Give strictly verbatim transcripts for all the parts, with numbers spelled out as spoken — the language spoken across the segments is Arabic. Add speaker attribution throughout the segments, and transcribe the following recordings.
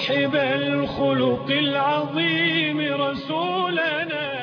Speaker 1: صاحب الخلق العظيم رسولنا.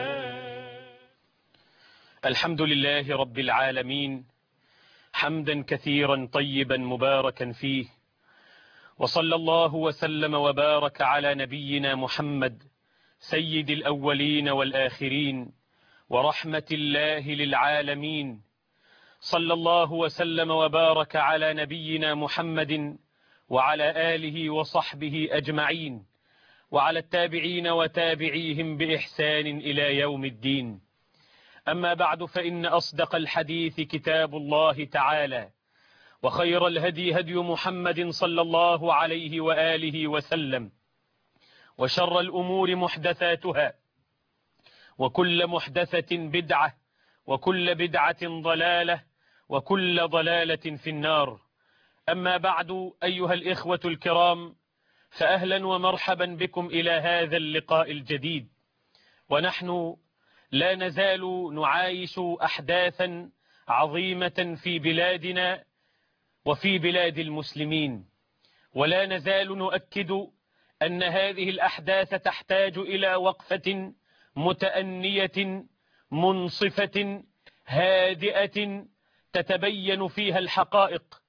Speaker 2: الحمد لله رب العالمين، حمدا كثيرا طيبا مباركا فيه، وصلى الله وسلم وبارك على نبينا محمد سيد الأولين والآخرين ورحمة الله للعالمين. صلى الله وسلم وبارك على نبينا محمد وعلى آله وصحبه أجمعين، وعلى التابعين وتابعيهم بإحسان إلى يوم الدين. أما بعد، فإن أصدق الحديث كتاب الله تعالى، وخير الهدي هدي محمد صلى الله عليه وآله وسلم، وشر الأمور محدثاتها، وكل محدثة بدعة، وكل بدعة ضلالة، وكل ضلالة في النار. أما بعد، أيها الإخوة الكرام، فأهلا ومرحبا بكم إلى هذا اللقاء الجديد، ونحن لا نزال نعايش أحداثا عظيمة في بلادنا وفي بلاد المسلمين، ولا نزال نؤكد أن هذه الأحداث تحتاج إلى وقفة متأنية منصفة هادئة تتبين فيها الحقائق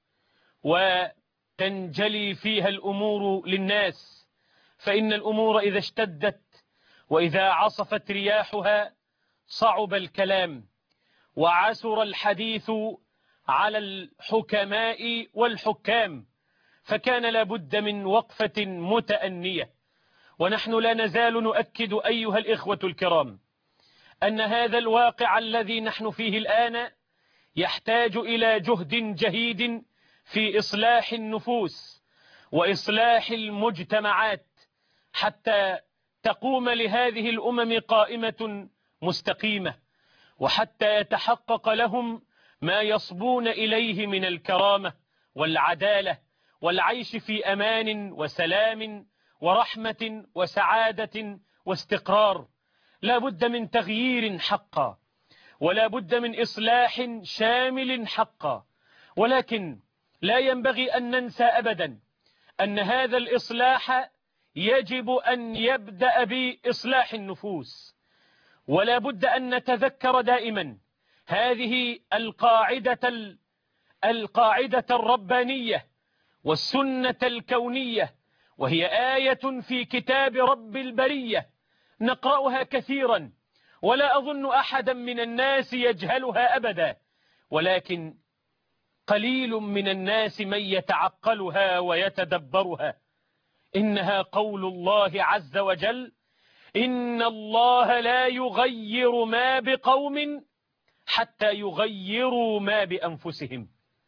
Speaker 2: وتنجلي فيها الأمور للناس، فإن الأمور إذا اشتدت وإذا عصفت رياحها صعب الكلام وعسر الحديث على الحكماء والحكام، فكان لابد من وقفة متأنية. ونحن لا نزال نؤكد أيها الإخوة الكرام أن هذا الواقع الذي نحن فيه الآن يحتاج إلى جهد جهيد في إصلاح النفوس وإصلاح المجتمعات حتى تقوم لهذه الأمم قائمة مستقيمة، وحتى يتحقق لهم ما يصبون إليه من الكرامة والعدالة والعيش في أمان وسلام ورحمة وسعادة واستقرار. لا بد من تغيير حقا، ولا بد من إصلاح شامل حقا، ولكن لا ينبغي أن ننسى أبدا أن هذا الإصلاح يجب أن يبدأ بإصلاح النفوس. ولا بد أن نتذكر دائما هذه القاعدة القاعدة الربانية والسنة الكونية، وهي آية في كتاب رب البرية نقرأها كثيرا، ولا أظن أحدا من الناس يجهلها أبدا، ولكن قليل من الناس من يتعقلها ويتدبرها. إنها قول الله عز وجل: إن الله لا يغير ما بقوم حتى يغيروا ما بأنفسهم.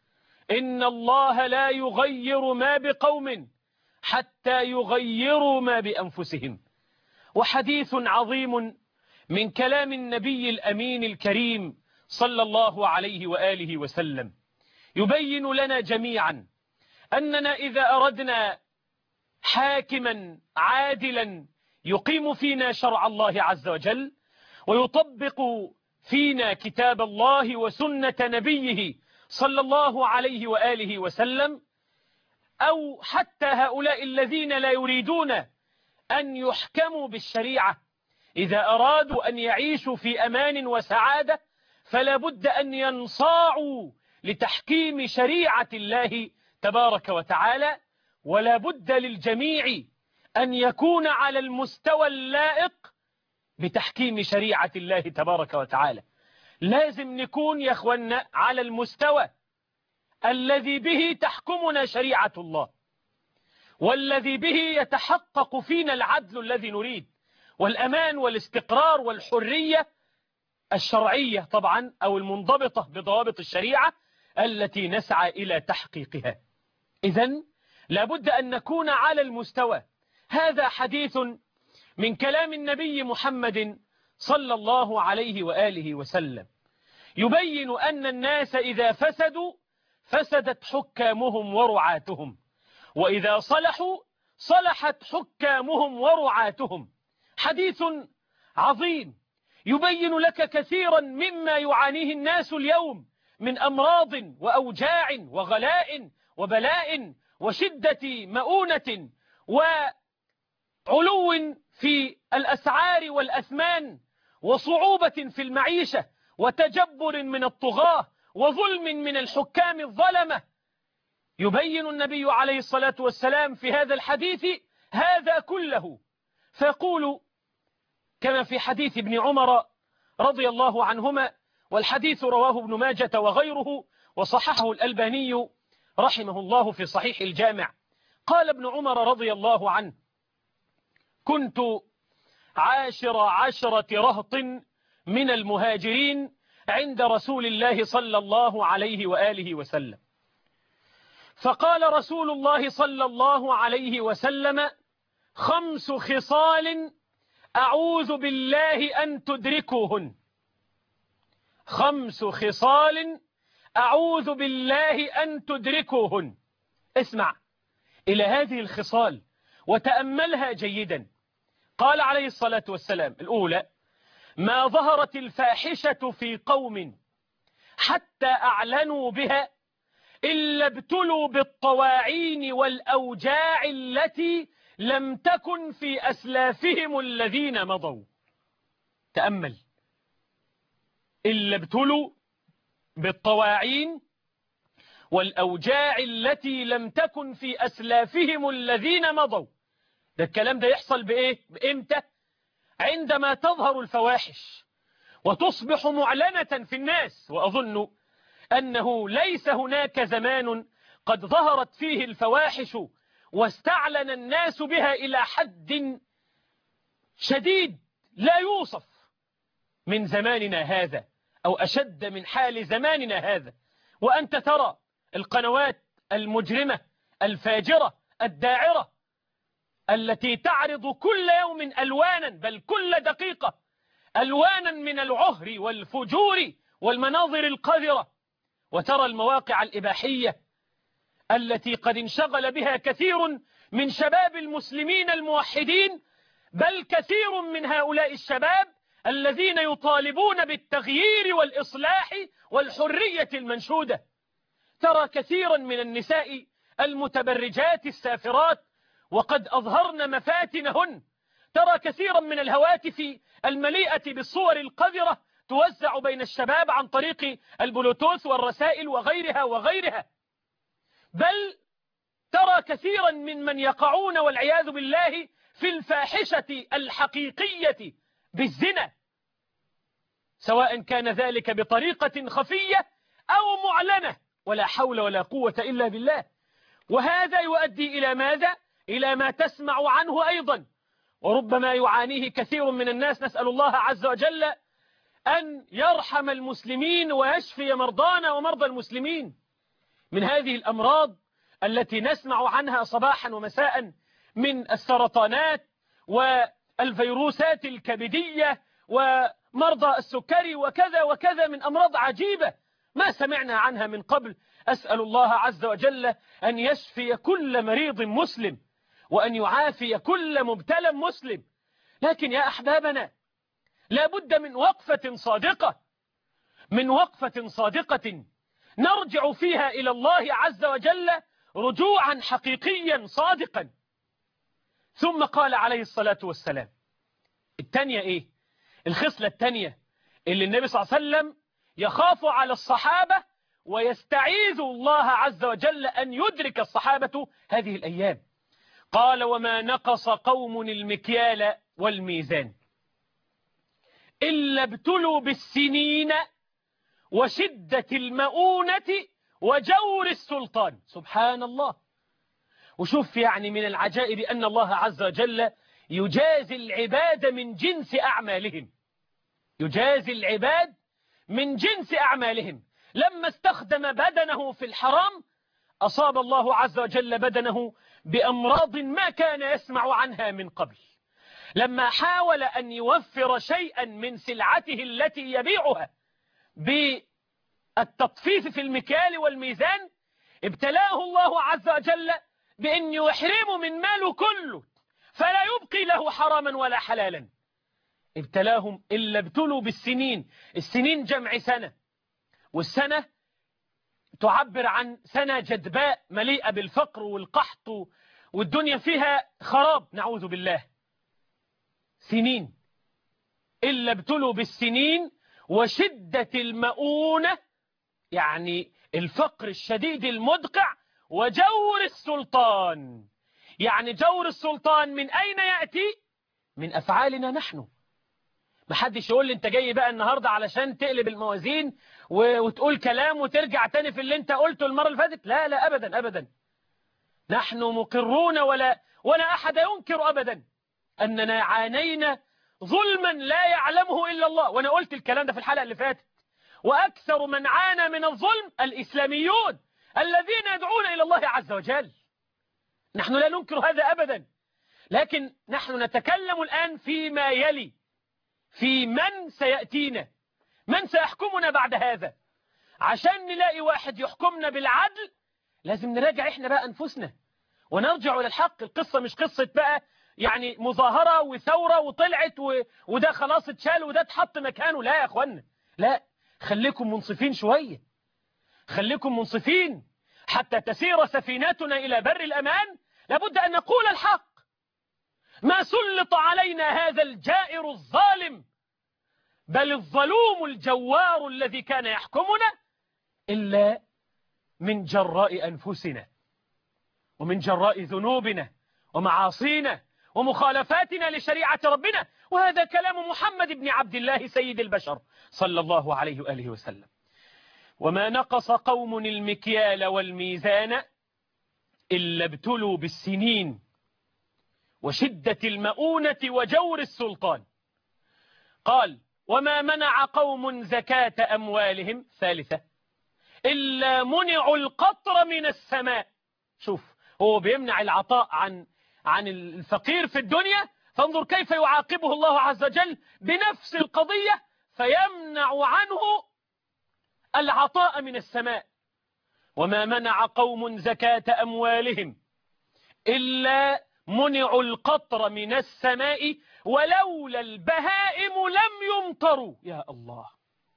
Speaker 2: إن الله لا يغير ما بقوم حتى يغيروا ما بأنفسهم. وحديث عظيم من كلام النبي الأمين الكريم صلى الله عليه وآله وسلم يبين لنا جميعا أننا إذا أردنا حاكما عادلا يقيم فينا شرع الله عز وجل ويطبق فينا كتاب الله وسنة نبيه صلى الله عليه وآله وسلم، أو حتى هؤلاء الذين لا يريدون أن يحكموا بالشريعة، إذا أرادوا أن يعيشوا في أمان وسعادة فلا بد أن ينصاعوا لتحكيم شريعة الله تبارك وتعالى، ولا بد للجميع أن يكون على المستوى اللائق بتحكيم شريعة الله تبارك وتعالى. لازم نكون يا أخوانا على المستوى الذي به تحكمنا شريعة الله، والذي به يتحقق فينا العدل الذي نريد، والأمان والاستقرار والحرية الشرعية طبعا، أو المنضبطة بضوابط الشريعة التي نسعى إلى تحقيقها. إذن لابد أن نكون على المستوى. هذا حديث من كلام النبي محمد صلى الله عليه وآله وسلم يبين أن الناس إذا فسدوا فسدت حكامهم ورعاتهم، وإذا صلحوا صلحت حكامهم ورعاتهم. حديث عظيم يبين لك كثيرا مما يعانيه الناس اليوم من أمراض وأوجاع وغلاء وبلاء وشدة مؤونة علو في الأسعار والأثمان، وصعوبة في المعيشة، وتجبر من الطغاة، وظلم من الحكام الظلمة. يبين النبي عليه الصلاة والسلام في هذا الحديث هذا كله، فيقول كما في حديث ابن عمر رضي الله عنهما، والحديث رواه ابن ماجة وغيره وصححه الألباني رحمه الله في صحيح الجامع. قال ابن عمر رضي الله عنه: كنت عاشر عشرة رهط من المهاجرين عند رسول الله صلى الله عليه وآله وسلم، فقال رسول الله صلى الله عليه وسلم: خمس خصال أعوذ بالله أن تدركوهن، خمس خصال أعوذ بالله أن تدركوهن. اسمع إلى هذه الخصال وتأملها جيدا. قال عليه الصلاة والسلام: الأولى: ما ظهرت الفاحشة في قوم حتى أعلنوا بها إلا ابتلوا بالطواعين والأوجاع التي لم تكن في أسلافهم الذين مضوا. تأمل: إلا ابتلوا بالطواعين والأوجاع التي لم تكن في أسلافهم الذين مضوا. ده الكلام ده يحصل بإيه؟ بإمتى؟ عندما تظهر الفواحش وتصبح معلنة في الناس. وأظن أنه ليس هناك زمان قد ظهرت فيه الفواحش واستعلن الناس بها إلى حد شديد لا يوصف من زماننا هذا، أو أشد من حال زماننا هذا. وأنت ترى القنوات المجرمة الفاجرة الداعرة التي تعرض كل يوم ألوانا، بل كل دقيقة ألوانا من العهر والفجور والمناظر القذرة. وترى المواقع الإباحية التي قد انشغل بها كثير من شباب المسلمين الموحدين، بل كثير من هؤلاء الشباب الذين يطالبون بالتغيير والإصلاح والحرية المنشودة. ترى كثيرا من النساء المتبرجات السافرات وقد أظهرن مفاتنهن. ترى كثيرا من الهواتف المليئة بالصور القذرة توزع بين الشباب عن طريق البلوتوث والرسائل وغيرها وغيرها. بل ترى كثيرا من من يقعون والعياذ بالله في الفاحشة الحقيقية بالزنا، سواء كان ذلك بطريقة خفية أو معلنة، ولا حول ولا قوة إلا بالله. وهذا يؤدي إلى ماذا؟ إلى ما تسمع عنه أيضا وربما يعانيه كثير من الناس. نسأل الله عز وجل أن يرحم المسلمين ويشفي مرضانا ومرضى المسلمين من هذه الأمراض التي نسمع عنها صباحا ومساء، من السرطانات والفيروسات الكبدية ومرضى السكري وكذا وكذا من أمراض عجيبة ما سمعنا عنها من قبل. أسأل الله عز وجل أن يشفي كل مريض مسلم وأن يعافي كل مبتلى مسلم. لكن يا أحبابنا، لا بد من وقفة صادقة، من وقفة صادقة نرجع فيها إلى الله عز وجل رجوعا حقيقيا صادقا. ثم قال عليه الصلاة والسلام الثانية إيه؟ الخصلة الثانية اللي النبي صلى الله عليه وسلم يخاف على الصحابة ويستعيذ الله عز وجل أن يدرك الصحابة هذه الأيام. قال: وما نقص قوم المكيال والميزان إلا ابتلوا بالسنين وشدة المؤونة وجور السلطان. سبحان الله. وشوف يعني من العجائب أن الله عز وجل يجازي العباد من جنس أعمالهم، يجازي العباد من جنس أعمالهم. لما استخدم بدنه في الحرام أصاب الله عز وجل بدنه بأمراض ما كان يسمع عنها من قبل. لما حاول أن يوفر شيئا من سلعته التي يبيعها بالتطفيف في المكيال والميزان، ابتلاه الله عز وجل بأن يحرمه من ماله كله فلا يبقي له حراما ولا حلالا. ابتلاهم إلا ابتلوا بالسنين. السنين جمع سنة، والسنة تعبر عن سنة جدباء مليئة بالفقر والقحط والدنيا فيها خراب، نعوذ بالله. سنين إلا ابتلوا بالسنين وشدة المؤونة، يعني الفقر الشديد المدقع، وجور السلطان. يعني جور السلطان من أين يأتي؟ من أفعالنا نحن. محدش يقول لي انت جاي بقى النهاردة علشان تقلب الموازين وتقول كلام وترجع تاني في اللي انت قلته المرة اللي فاتت. لا لا أبدا أبدا، نحن مقرون ولا ولا أحد ينكر أبدا أننا عانينا ظلما لا يعلمه إلا الله. وأنا قلت الكلام ده في الحلقة اللي فاتت. وأكثر من عانى من الظلم الإسلاميون الذين يدعون إلى الله عز وجل. نحن لا ننكر هذا أبدا، لكن نحن نتكلم الآن فيما يلي، في من سيأتينا، من سيحكمنا بعد هذا. عشان نلاقي واحد يحكمنا بالعدل لازم نراجع إحنا بقى أنفسنا ونرجع إلى الحق. القصة مش قصة بقى يعني مظاهرة وثورة وطلعت و... وده خلاص اتشال وده اتحط مكانه. لا يا أخوانا، لا، خليكم منصفين شوية، خليكم منصفين حتى تسير سفينتنا إلى بر الأمان. لابد أن نقول الحق. ما سلط علينا هذا الجائر الظالم، بل الظلوم الجوار الذي كان يحكمنا، إلا من جراء أنفسنا ومن جراء ذنوبنا ومعاصينا ومخالفاتنا لشريعة ربنا. وهذا كلام محمد بن عبد الله سيد البشر صلى الله عليه وآله وسلم. وما نقص قوم المكيال والميزان إلا ابتلوا بالسنين وشدة المؤونة وجور السلطان. قال وما منع قوم زكاة أموالهم ثالثة إلا منعوا القطر من السماء. شوف، هو بيمنع العطاء عن عن الفقير في الدنيا، فانظر كيف يعاقبه الله عز وجل بنفس القضية، فيمنع عنه العطاء من السماء. وما منع قوم زكاة أموالهم إلا منعوا القطر من السماء ولولا البهائم لم يمطروا. يا الله،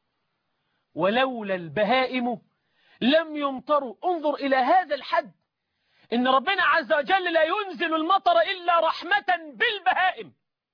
Speaker 2: ولولا البهائم لم يمطروا. انظر إلى هذا الحد، إن ربنا عز وجل لا ينزل المطر إلا رحمة بالبهائم،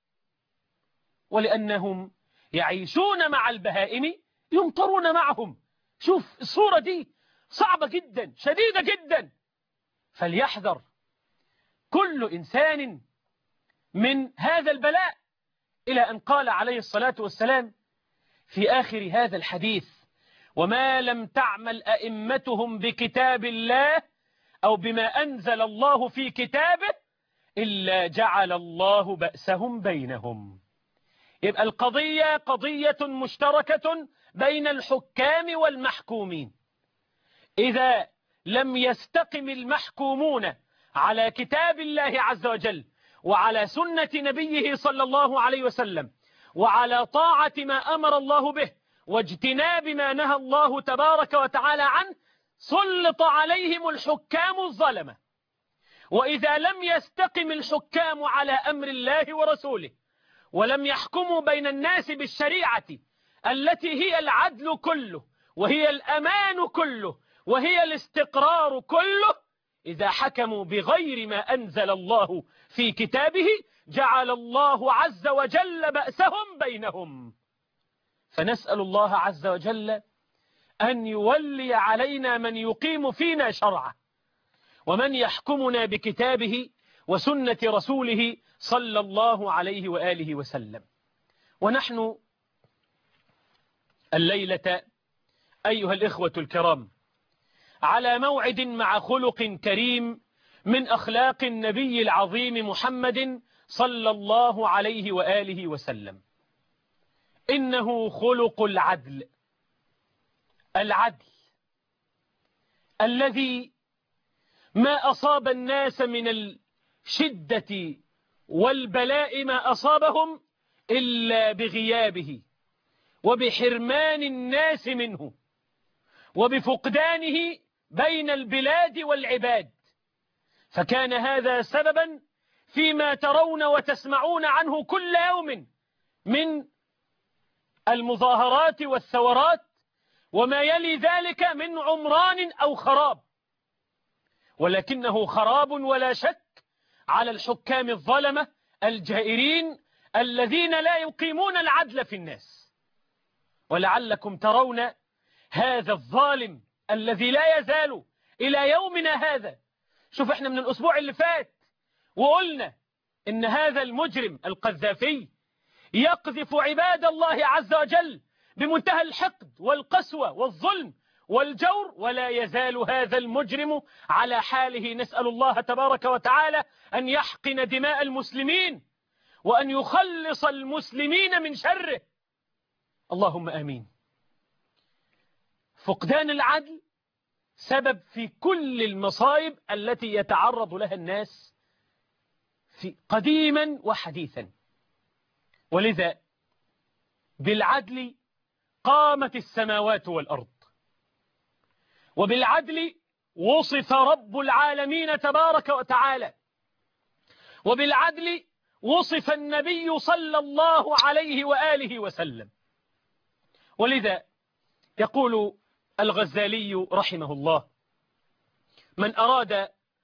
Speaker 2: ولأنهم يعيشون مع البهائم يمطرون معهم. شوف الصورة دي صعبة جدا، شديدة جدا. فليحذر كل إنسان من هذا البلاء، إلى أن قال عليه الصلاة والسلام في آخر هذا الحديث وما لم تعمل أئمتهم بكتاب الله أو بما أنزل الله في كتابه إلا جعل الله بأسهم بينهم. يبقى القضية قضية مشتركة بين الحكام والمحكومين. إذا لم يستقم المحكومون على كتاب الله عز وجل وعلى سنة نبيه صلى الله عليه وسلم وعلى طاعة ما أمر الله به واجتناب ما نهى الله تبارك وتعالى عنه، سلط عليهم الحكام الظلمة. وإذا لم يستقم الحكام على أمر الله ورسوله ولم يحكموا بين الناس بالشريعة التي هي العدل كله وهي الأمان كله وهي الاستقرار كله، إذا حكموا بغير ما أنزل الله في كتابه جعل الله عز وجل بأسهم بينهم. فنسأل الله عز وجل أن يولي علينا من يقيم فينا شرعه ومن يحكمنا بكتابه وسنة رسوله صلى الله عليه وآله وسلم. ونحن الليلة أيها الإخوة الكرام على موعد مع خلق كريم من أخلاق النبي العظيم محمد صلى الله عليه وآله وسلم. إنه خلق العدل، العدل الذي ما أصاب الناس من الشدة والبلاء ما أصابهم إلا بغيابه وبحرمان الناس منه وبفقدانه بين البلاد والعباد. فكان هذا سببا فيما ترون وتسمعون عنه كل يوم من المظاهرات والثورات وما يلي ذلك من عمران أو خراب. ولكنه خراب ولا شك على الحكام الظلمة الجائرين الذين لا يقيمون العدل في الناس. ولعلكم ترون هذا الظالم الذي لا يزال إلى يومنا هذا. شوف احنا من الأسبوع اللي فات وقلنا إن هذا المجرم القذافي يقذف عباد الله عز وجل بمنتهى الحقد والقسوة والظلم والجور، ولا يزال هذا المجرم على حاله. نسأل الله تبارك وتعالى أن يحقن دماء المسلمين وأن يخلص المسلمين من شره، اللهم آمين. فقدان العدل سبب في كل المصائب التي يتعرض لها الناس في قديما وحديثا. ولذا بالعدل قامت السماوات والأرض، وبالعدل وصف رب العالمين تبارك وتعالى، وبالعدل وصف النبي صلى الله عليه وآله وسلم. ولذا يقول الغزالي رحمه الله: من أراد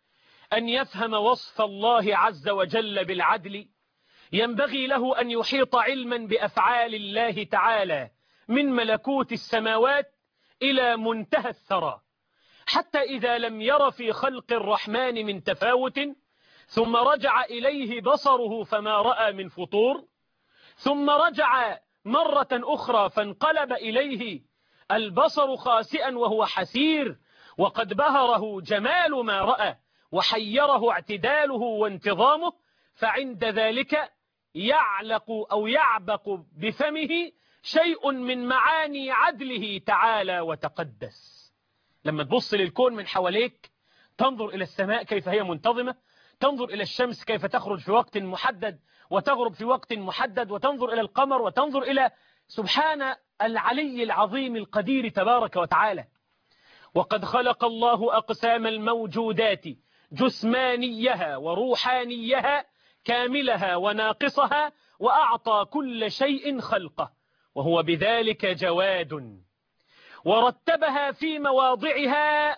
Speaker 2: أن يفهم وصف الله عز وجل بالعدل ينبغي له أن يحيط علما بأفعال الله تعالى من ملكوت السماوات إلى منتهى الثرى، حتى إذا لم ير في خلق الرحمن من تفاوت ثم رجع إليه بصره فما رأى من فطور، ثم رجع مرة أخرى فانقلب إليه البصر خاسئا وهو حسير، وقد بهره جمال ما رأى وحيره اعتداله وانتظامه، فعند ذلك يعلق أو يعبق بفمه شيء من معاني عدله تعالى وتقدس. لما تبص للكون من حواليك تنظر إلى السماء كيف هي منتظمة، تنظر إلى الشمس كيف تخرج في وقت محدد وتغرب في وقت محدد، وتنظر إلى القمر، وتنظر إلى سبحان العلي العظيم القدير تبارك وتعالى. وقد خلق الله أقسام الموجودات جسمانيها وروحانيها كاملها وناقصها، وأعطى كل شيء خلقه، وهو بذلك جواد، ورتبها في مواضعها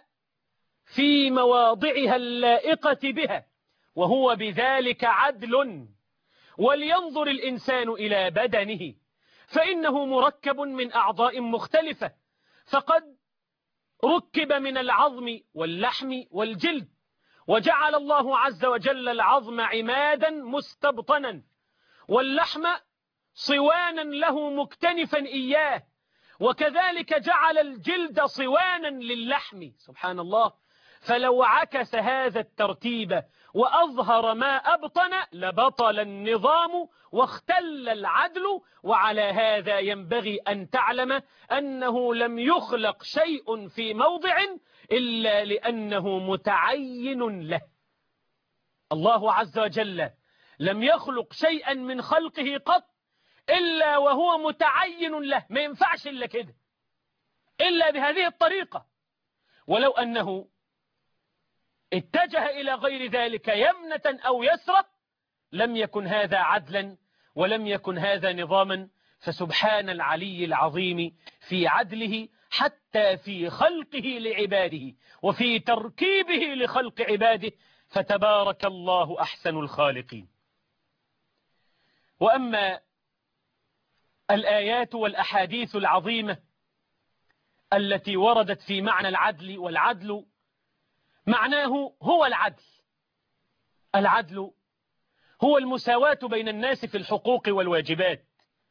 Speaker 2: في مواضعها اللائقة بها، وهو بذلك عدل. ولينظر الإنسان إلى بدنه فإنه مركب من أعضاء مختلفة، فقد ركب من العظم واللحم والجلد، وجعل الله عز وجل العظم عمادا مستبطنا، واللحم صوانا له مكتنفا إياه، وكذلك جعل الجلد صوانا للحم، سبحان الله. فلو عكس هذا الترتيب وأظهر ما أبطن لبطل النظام واختل العدل. وعلى هذا ينبغي أن تعلم أنه لم يخلق شيء في موضع إلا لأنه متعين له. الله عز وجل لم يخلق شيئا من خلقه قط إلا وهو متعين له، ما ينفعش إلا كده، إلا بهذه الطريقة. ولو أنه اتجه إلى غير ذلك يمنة أو يسرة لم يكن هذا عدلا ولم يكن هذا نظاما. فسبحان العلي العظيم في عدله حتى في خلقه لعباده وفي تركيبه لخلق عباده، فتبارك الله أحسن الخالقين. وأما الآيات والأحاديث العظيمة التي وردت في معنى العدل، والعدل معناه هو العدل. العدل هو المساواة بين الناس في الحقوق والواجبات.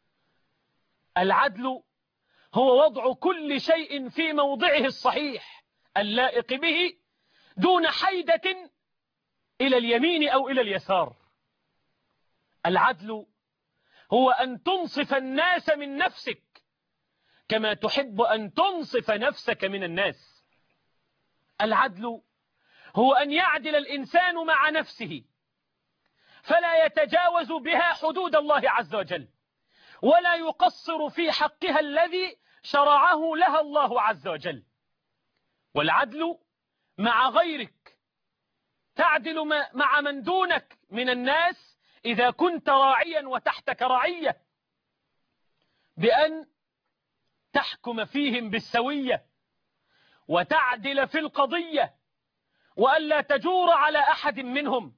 Speaker 2: العدل هو وضع كل شيء في موضعه الصحيح اللائق به دون حيدة إلى اليمين أو إلى اليسار. العدل هو أن تنصف الناس من نفسك كما تحب أن تنصف نفسك من الناس. العدل هو أن يعدل الإنسان مع نفسه فلا يتجاوز بها حدود الله عز وجل، ولا يقصر في حقها الذي شرعه لها الله عز وجل. والعدل مع غيرك، تعدل مع من دونك من الناس إذا كنت راعيا وتحتك رعية، بأن تحكم فيهم بالسوية وتعدل في القضية، وألا تجور على أحد منهم،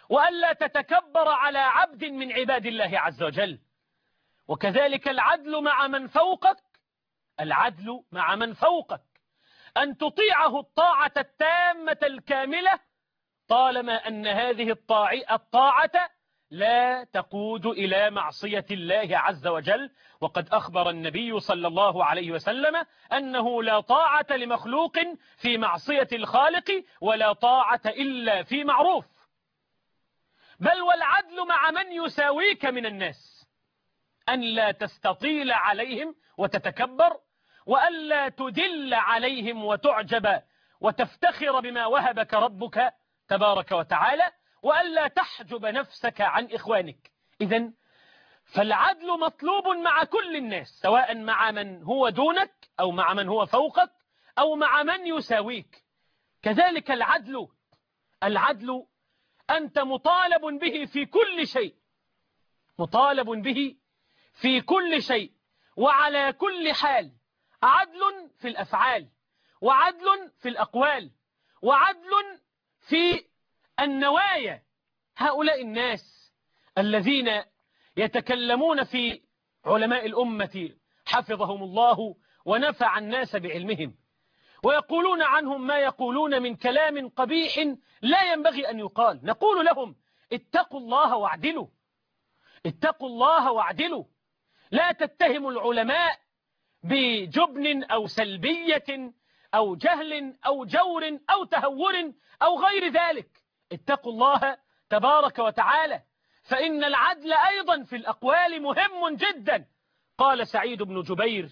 Speaker 2: وألا تتكبر على عبد من عباد الله عز وجل. وكذلك العدل مع من فوقك، العدل مع من فوقك أن تطيعه الطاعة التامة الكاملة طالما أن هذه الطاعة لا تقود إلى معصية الله عز وجل. وقد أخبر النبي صلى الله عليه وسلم أنه لا طاعة لمخلوق في معصية الخالق ولا طاعة إلا في معروف. بل والعدل مع من يساويك من الناس، أن لا تستطيل عليهم وتتكبر، وأن لا تدل عليهم وتعجب وتفتخر بما وهبك ربك تبارك وتعالى، وأن لا تحجب نفسك عن إخوانك. إذن فالعدل مطلوب مع كل الناس، سواء مع من هو دونك أو مع من هو فوقك أو مع من يساويك. كذلك العدل العدل أنت مطالب به في كل شيء، مطالب به في كل شيء وعلى كل حال. عدل في الأفعال، وعدل في الأقوال، وعدل في النوايا. هؤلاء الناس الذين يتكلمون في علماء الأمة حفظهم الله ونفع الناس بعلمهم، ويقولون عنهم ما يقولون من كلام قبيح لا ينبغي أن يقال، نقول لهم اتقوا الله واعدلوا، اتقوا الله واعدلوا. لا تتهموا العلماء بجبن أو سلبية أو جهل أو جور أو تهور أو غير ذلك. اتقوا الله تبارك وتعالى، فإن العدل أيضا في الأقوال مهم جدا. قال سعيد بن جبير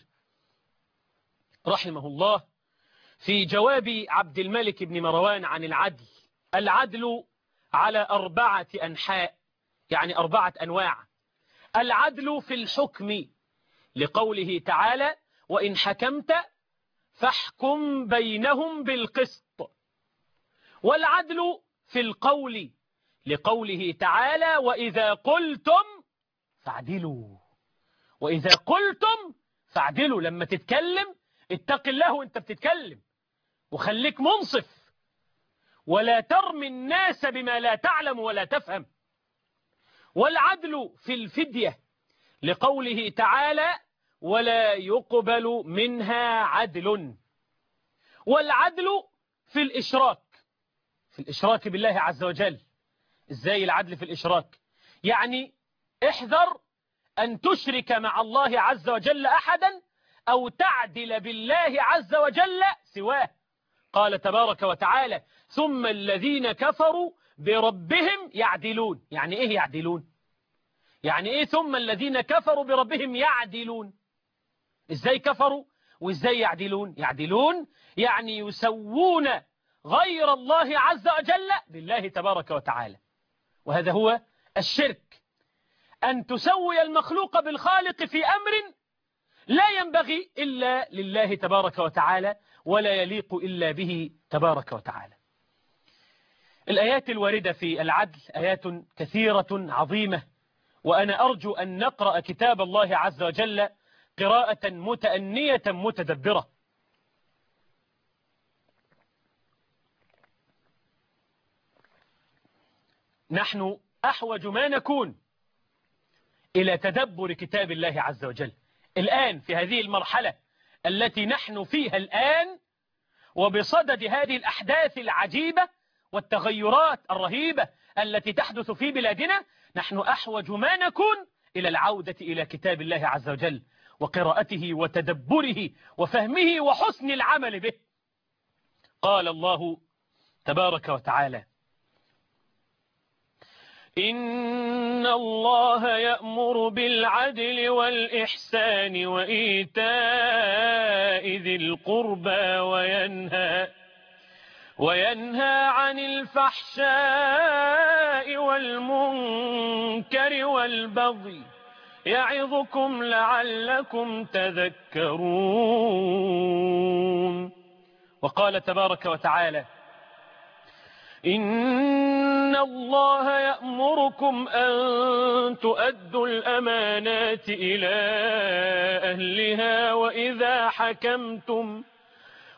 Speaker 2: رحمه الله في جواب عبد الملك بن مروان عن العدل: العدل على أربعة أنحاء، يعني أربعة أنواع. العدل في الحكم لقوله تعالى: وإن حكمت فاحكم بينهم بالقسط. والعدل في القول لقوله تعالى: وإذا قلتم فاعدلوا. وإذا قلتم فاعدلوا، لما تتكلم اتق الله وانت بتتكلم وخليك منصف، ولا ترمي الناس بما لا تعلم ولا تفهم. والعدل في الفدية لقوله تعالى: ولا يقبل منها عدل. والعدل في الإشراك، في الإشراك بالله عز وجل. إزاي العدل في الإشراك؟ يعني احذر أن تشرك مع الله عز وجل أحدا أو تعدل بالله عز وجل سواه. قال تبارك وتعالى: ثم الذين كفروا بربهم يعدلون. يعني إيه يعدلون؟ يعني إيه ثم الذين كفروا بربهم يعدلون؟ إزاي كفروا وإزاي يعدلون؟ يعدلون يعني يسوون غير الله عز وجل بالله تبارك وتعالى، وهذا هو الشرك، أن تسوي المخلوق بالخالق في أمر لا ينبغي إلا لله تبارك وتعالى ولا يليق إلا به تبارك وتعالى. الآيات الواردة في العدل آيات كثيرة عظيمة، وأنا أرجو أن نقرأ كتاب الله عز وجل قراءة متأنية متدبرة. نحن أحوج ما نكون إلى تدبر كتاب الله عز وجل الآن في هذه المرحلة التي نحن فيها الآن، وبصدد هذه الأحداث العجيبة والتغيرات الرهيبة التي تحدث في بلادنا. نحن أحوج ما نكون إلى العودة إلى كتاب الله عز وجل وقراءته وتدبره وفهمه وحسن العمل به. قال الله تبارك وتعالى: إن الله يأمر بالعدل والإحسان وإيتاء ذي القربى وينهى وينهى عن الفحشاء والمنكر والبغي يعظكم لعلكم تذكرون. وقال تبارك وتعالى: إن الله يأمركم أن تؤدوا الأمانات إلى أهلها وإذا حكمتم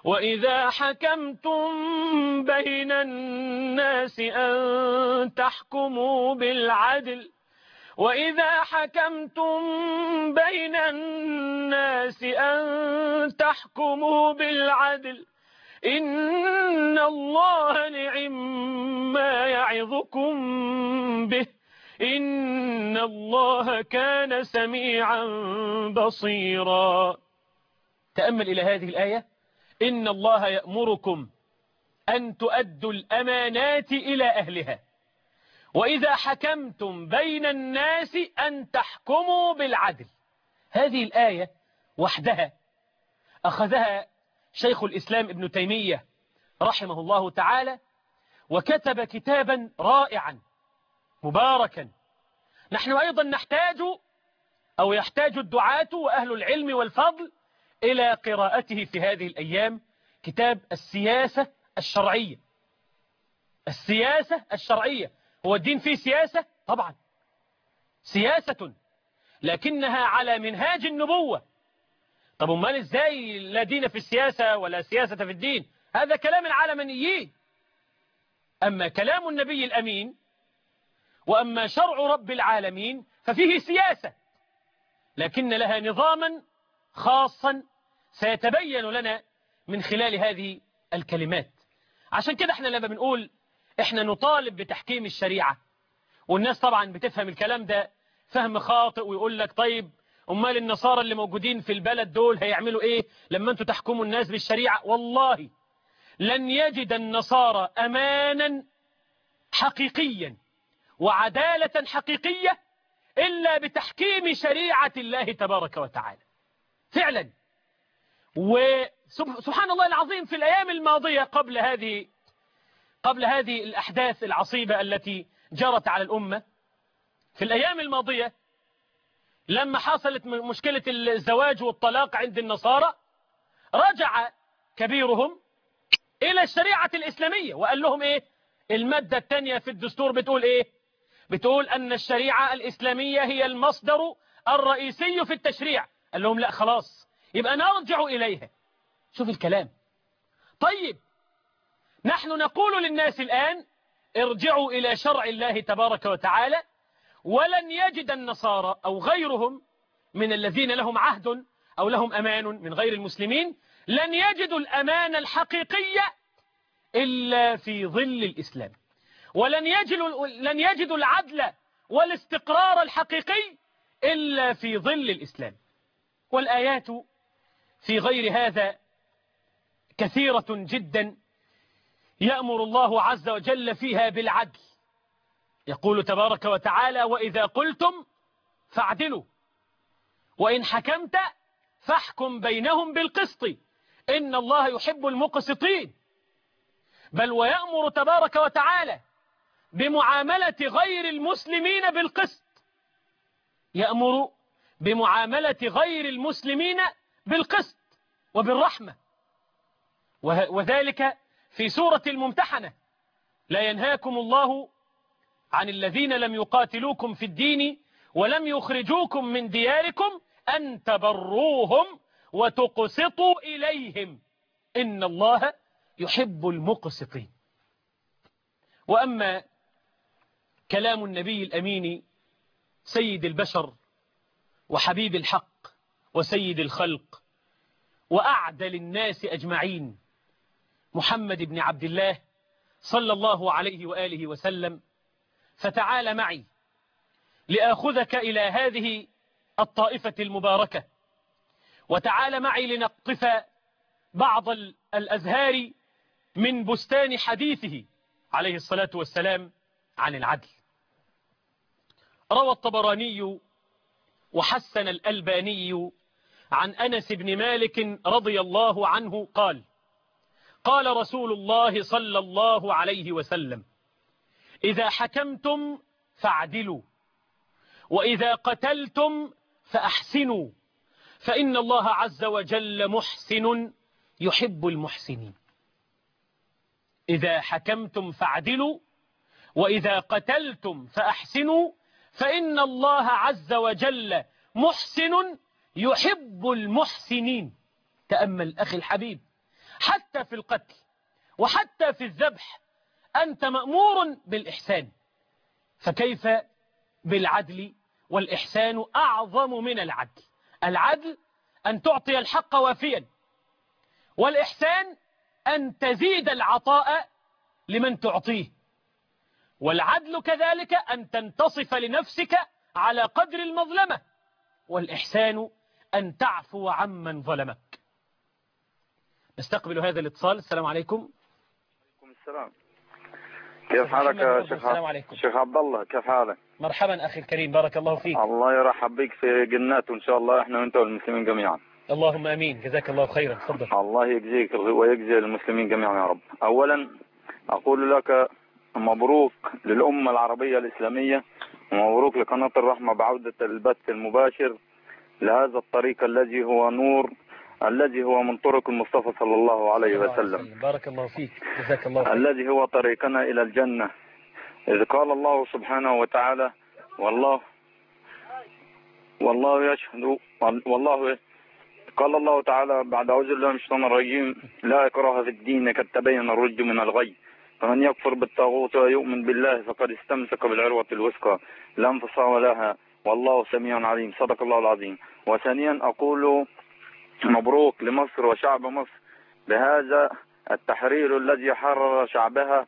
Speaker 2: وإذا حكمتم بين الناس أن تحكموا بالعدل وإذا حكمتم بين الناس أن تحكموا بالعدل إن الله نعم ما يعظكم به إن الله كان سميعا بصيرا. تأمل إلى هذه الآية: إن الله يأمركم أن تؤدوا الأمانات إلى أهلها وإذا حكمتم بين الناس أن تحكموا بالعدل. هذه الآية وحدها أخذها شيخ الإسلام ابن تيمية رحمه الله تعالى وكتب كتابا رائعا مباركا. نحن أيضا نحتاج أو يحتاج الدعاة وأهل العلم والفضل إلى قراءته في هذه الأيام، كتاب السياسة الشرعية. السياسة الشرعية، هو الدين فيه سياسة؟ طبعا سياسة، لكنها على منهاج النبوة. طب امال ازاي لا دين في السياسة ولا سياسة في الدين؟ هذا كلام العلمانيين. أما كلام النبي الأمين وأما شرع رب العالمين ففيه سياسة، لكن لها نظاما خاصا سيتبين لنا من خلال هذه الكلمات. عشان كده احنا لما بنقول احنا نطالب بتحكيم الشريعة، والناس طبعا بتفهم الكلام ده فهم خاطئ ويقول لك طيب امال النصارى اللي موجودين في البلد دول هيعملوا ايه لما انتوا تحكموا الناس بالشريعة؟ والله لن يجد النصارى امانا حقيقيا وعدالة حقيقية إلا بتحكيم شريعة الله تبارك وتعالى فعلا. وسبحان الله العظيم في الأيام الماضية قبل هذه قبل هذه الأحداث العصيبة التي جرت على الأمة، في الأيام الماضية لما حصلت مشكلة الزواج والطلاق عند النصارى، رجع كبيرهم إلى الشريعة الإسلامية وقال لهم إيه؟ المادة الثانية في الدستور بتقول إيه؟ بتقول أن الشريعة الإسلامية هي المصدر الرئيسي في التشريع. قال لهم لا خلاص يبقى نرجع إليها. شوف الكلام. طيب نحن نقول للناس الآن ارجعوا إلى شرع الله تبارك وتعالى، ولن يجد النصارى أو غيرهم من الذين لهم عهد أو لهم أمان من غير المسلمين، لن يجدوا الأمان الحقيقية إلا في ظل الإسلام، ولن يجدوا لن يجدوا العدل والاستقرار الحقيقي إلا في ظل الإسلام. والآيات في غير هذا كثيرة جدا يأمر الله عز وجل فيها بالعدل. يقول تبارك وتعالى: وإذا قلتم فاعدلوا وإن حكمت فاحكم بينهم بالقسط إن الله يحب المقسطين. بل ويأمر تبارك وتعالى بمعاملة غير المسلمين بالقسط، يأمر بمعاملة غير المسلمين بالقسط وبالرحمة، وذلك في سورة الممتحنة: لا ينهاكم الله عن الذين لم يقاتلوكم في الدين ولم يخرجوكم من دياركم أن تبروهم وتقسطوا إليهم إن الله يحب المقسطين. وأما كلام النبي الأمين سيد البشر وحبيب الحق وسيد الخلق وأعدل الناس أجمعين محمد بن عبد الله صلى الله عليه وآله وسلم، فتعال معي لآخذك إلى هذه الطائفة المباركة، وتعال معي لنقطف بعض الأزهار من بستان حديثه عليه الصلاة والسلام عن العدل. روى الطبراني وحسن الألباني عن أنس بن مالك رضي الله عنه قال: قال رسول الله صلى الله عليه وسلم: إذا حكمتم فاعدلوا وإذا قتلتم فأحسنوا فإن الله عز وجل محسن يحب المحسنين. إذا حكمتم فاعدلوا وإذا قتلتم فأحسنوا فإن الله عز وجل محسن يحب المحسنين. تأمل أخي الحبيب، حتى في القتل وحتى في الذبح أنت مأمور بالإحسان، فكيف بالعدل؟ والإحسان أعظم من العدل. العدل أن تعطي الحق وافيا، والإحسان أن تزيد العطاء لمن تعطيه، والعدل كذلك أن تنتصف لنفسك على قدر المظلمة، والإحسان أن تعفو عمن ظلمك. نستقبل هذا الاتصال. السلام عليكم.
Speaker 3: وعليكم السلام. كيف حالك يا شيخ؟
Speaker 2: السلام عليكم.
Speaker 3: شيخ عبد الله، كيف حالك؟
Speaker 2: مرحبا أخي الكريم، بارك الله فيك.
Speaker 3: الله يرحب بك في جنات إن شاء الله، إحنا وأنت والمسلمين جميعا.
Speaker 2: اللهم أمين، جزاك الله خيرا. تفضل.
Speaker 3: الله يجزيك ويجزي المسلمين جميعا يا رب. أولا أقول لك مبروك للأمة العربية الإسلامية، ومبروك لقناة الرحمة بعودة البث المباشر لهذا الطريق الذي هو نور، الذي هو من طرق المصطفى صلى الله عليه وسلم.
Speaker 2: بارك الله فيك، جزاك الله خير.
Speaker 3: الذي هو طريقنا إلى الجنة، إذ قال الله سبحانه وتعالى: والله والله يشهد والله قال الله تعالى بعد أعوذ بالله من الشيطان الرجيم: لا إكراه في الدين قد تبين الرشد من الغي، فمن يكفر بالطاغوت ويؤمن بالله فقد استمسك بالعروة الوثقى لا انفصام لها والله سميع عليم. صدق الله العظيم. وثانيا أقول مبروك لمصر وشعب مصر بهذا التحرير الذي حرر شعبها